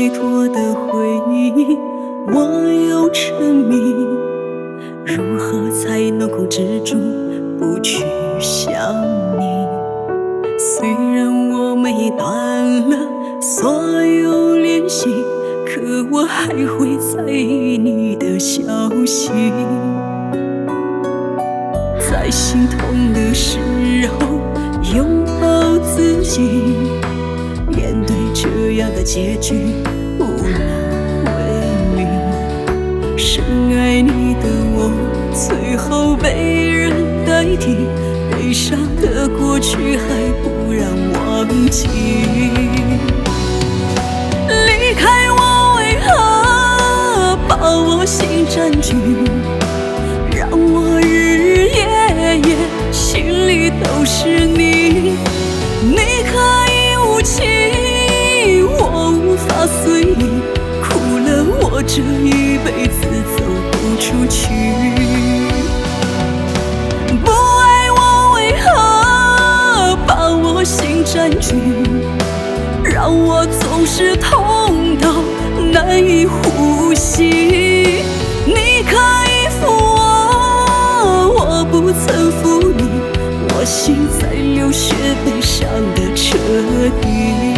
太多的回忆，我又沉迷，如何才能控制住不去想你？虽然我们已断了所有联系，可我还会在意你的消息。在心痛的时候拥抱自己，面对这样的结局无能为力。深爱你的我最后被人代替，悲伤的过去还不让忘记。离开我为何把我心占据，让我日日夜夜心里都是你。你可以无情，我无法随意，苦了我这一辈子走不出去。不爱我为何把我心占据，让我总是痛到难以呼吸。你可以负我，我不曾负你，我心在流血，悲伤的彻底。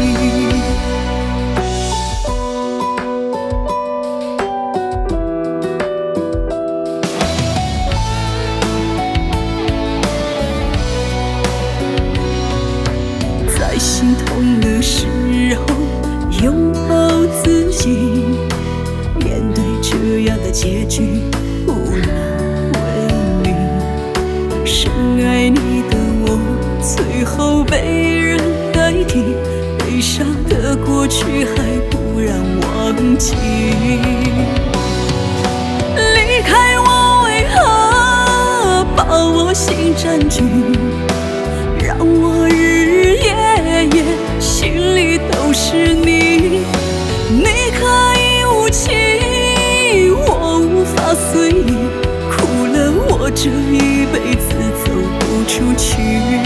在心痛的时候拥抱自己，面对这样的结局无能为力。深爱你的我最后被人代替，悲伤的过去还不让忘记。离开我为何把我心占据，让我日日夜夜心里都是你。你可以无情，我无法随意，苦了我这一辈子走不出去。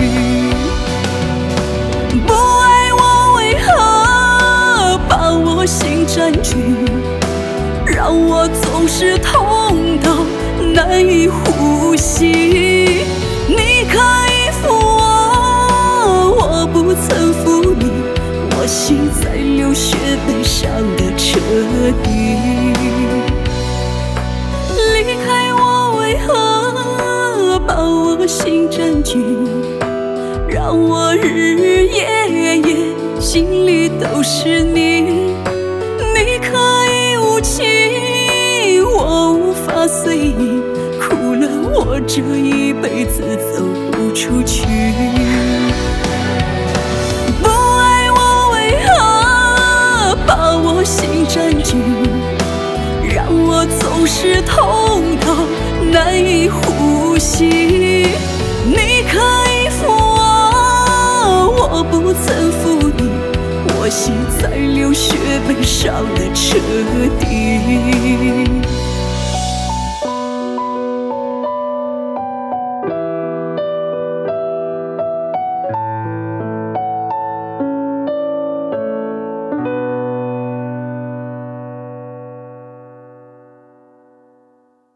不爱我为何把我心占据，让我总是痛到难以呼吸。你可以负我，我不曾负你，我心在流血，悲伤的彻底。离开我为何把我心占据，让我日日夜夜心里都是你。你可以无情，我无法随意，苦了我这一辈子走不出去。不爱我为何把我心占据，让我总是痛到难以呼吸。你可以负我，我不曾负你，我心在流血，悲伤的彻底。